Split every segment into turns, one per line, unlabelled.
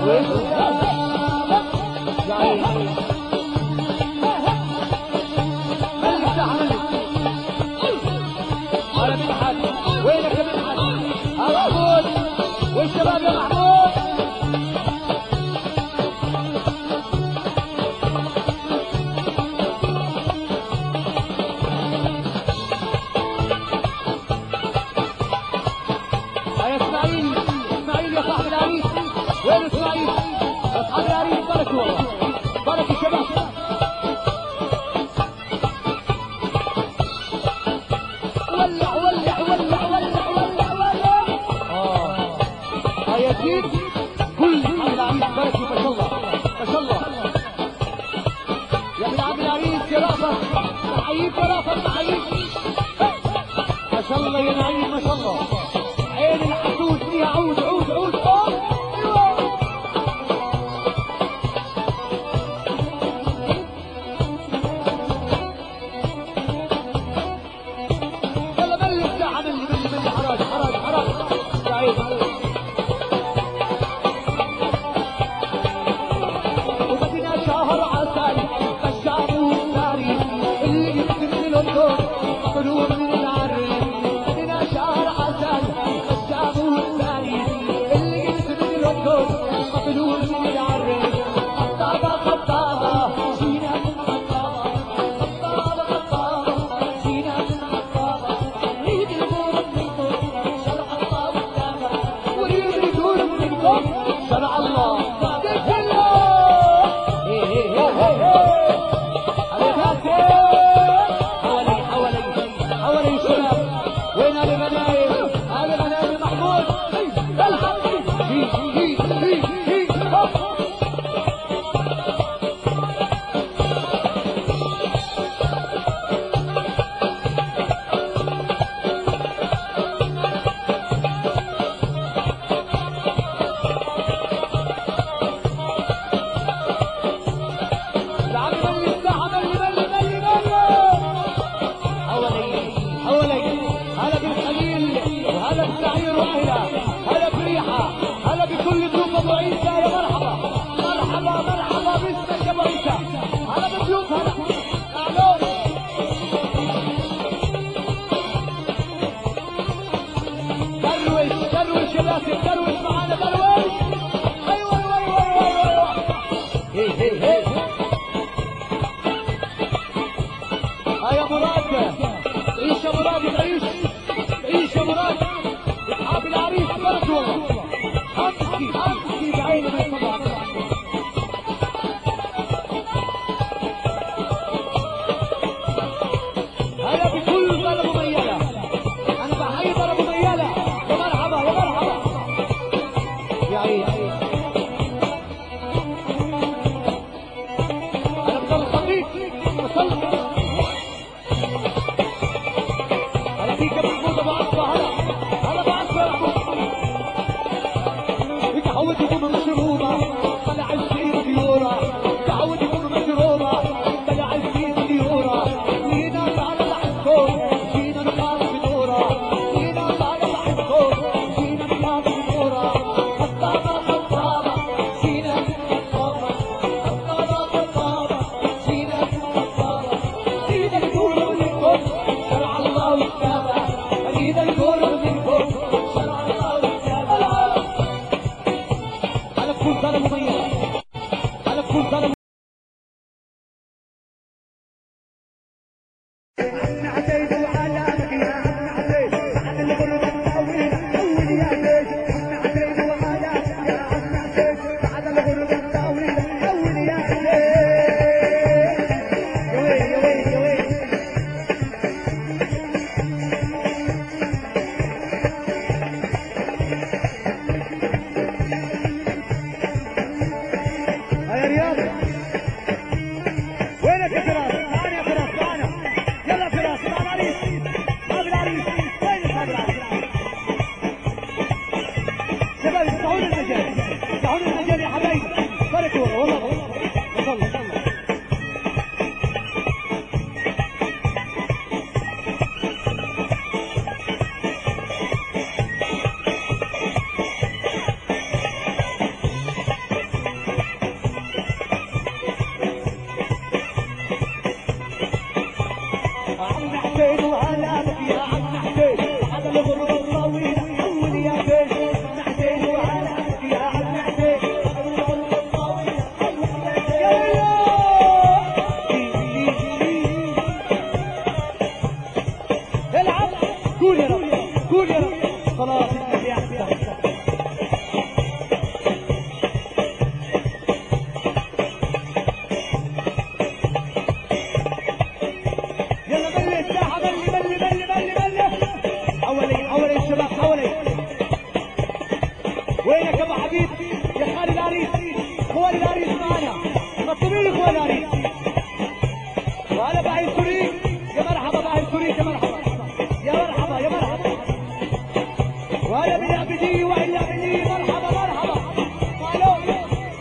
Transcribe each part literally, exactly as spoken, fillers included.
والشباب يا محمود يا اسماعيل اسماعيل يا صاحب العريس وين اسماعيل؟ اصحاب العريس بركوا بركوا الشباب ولع ولع ولع ولع ولع ولع اه يا سيد كل اصحاب العريس بركوا ما شاء الله ما شاء الله يا ابن عم العريس يا رافض تحييك يا رافض تحييك ما شاء الله يا نعيم ما شاء الله عين الحسود فيها عود عود عود يلا بلش ساعة مني مني مني حراج حراج حراج يا عين وبدنا شهر عسل بشار والتاريخ اللي يكتب له الدور قلوب من العريس بدنا شهر عسل بشار والتاريخ اللي يكتب له الدور قلوب من العريس خطابة خطابة جينا من خطابة خطابة خطابة جينا من خطابة نريد الكون منكم شرع الله والسلام ونريد الكون منكم شرع الله هلا بريحة هلا بكل ضيوف ابو عيسى يا مرحبا مرحبا مرحبا باسمك يا ابو عيسى هلا بضيوف هلا اهلا دروش دروش يا باسم دروش معانا دروش ايوه ايوه ايوه ايوه هي هي هي ها يا مراد عيش يا مراد عيش عيش يا مراد اصحاب العريس برد والله امسكي امسكي بعيني ما يطلع هلا بكل ضرب مميلة انا بحيي ضرب مميلة يا مرحبا يا مرحبا يا عيني انا بضل خطيك وصلت هلا فيك يا محمود ابو عصفة هلا هلا ابو عصفة يا محمود تعود يكون مشروبة طلع السيد ديورة تعود يكون مشروبة طلع السيد ديورة جينا تعال لحقكم جينا نقام بدورة جينا تعال لحقكم جينا نقام بدورة خطابة خطابة جينا خطابة خطابة خطابة جينا خطابة جينا نقول منكم شرع الله والسلام جينا نقول منكم شرع الله والسلام على كل ضرب مميز على كل ضرب يا رياض وينك يا فراس؟ تعال يا فراس تعال يلا فراس مع العريس مع العريس وين اصحاب العريس؟ شباب افتحوا لي المجال افتحوا لي المجال يا حبايبي باركوا والله والله ما شاء الله ما شاء الله المداري. وهلا باهي السوري، يا مرحبا باهي السوري، يا مرحبا يا مرحبا يا مرحبا. وهلا بالعبدي وإلا باللي مرحبا مرحبا. الو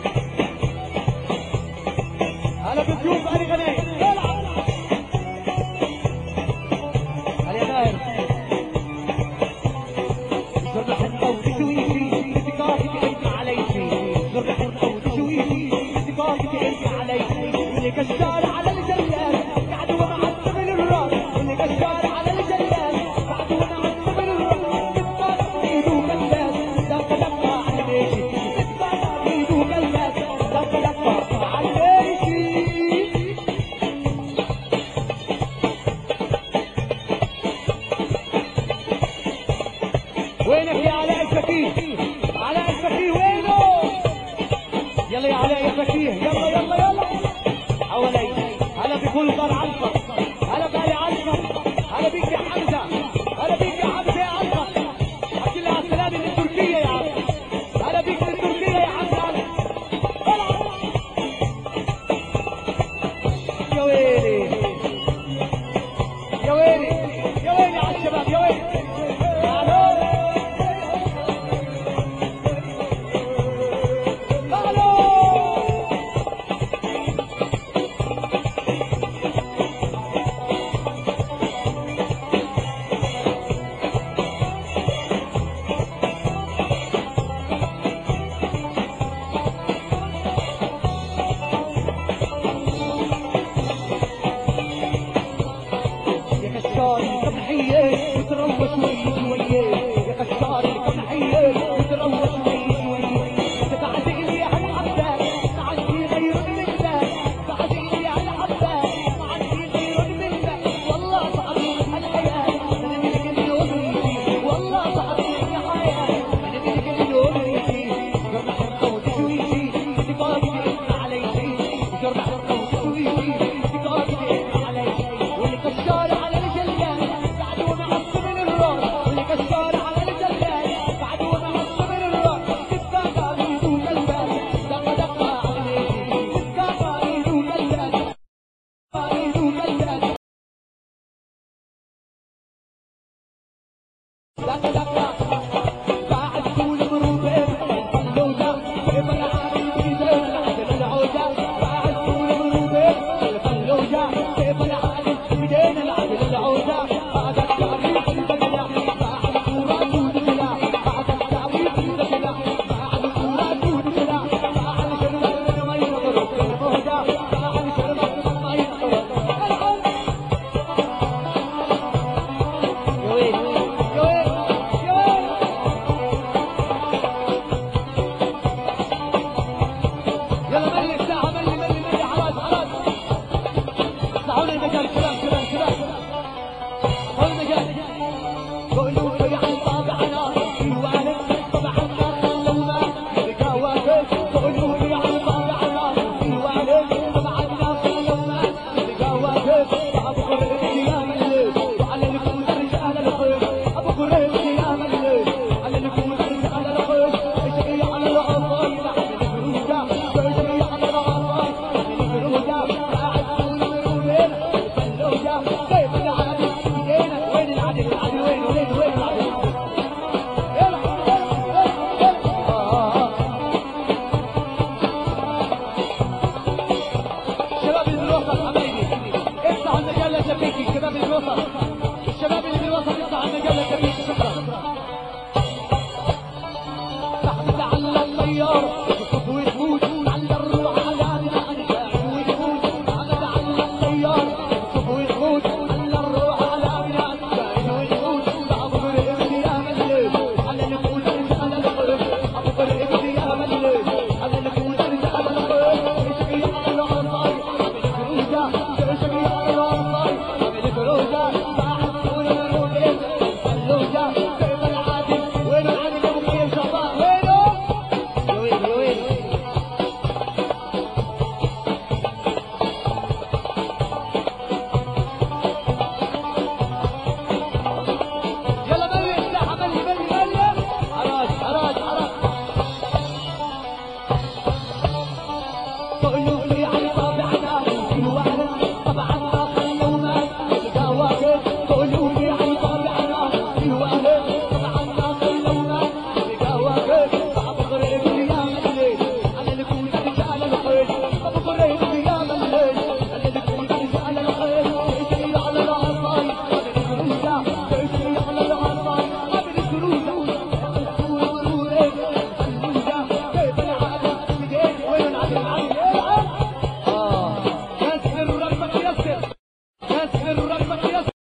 هلا بضيوف علي غنايم. هلا يا باهر. زر حنقة وتشويشي اتقاطك انت عليكي. زر حنقة وتشويشي اتقاطك انت عليكي. اللي كشار على الجلال قعد ومعصب الراس. اللي كشار على الجلال قعد ومعصب الراس. بتطلع ايده كلاس دق دقة عليكي. بتطلع ايده كلاس دق دقة عليكي. وينك يا علاء الفقيه؟ علاء الفقيه وينه؟ يلا يا علاء يا فقيه، يلا يلا يلا حوالي. هلا بكل دار عنفر، هلا بآل عنفر، هلا بيك يا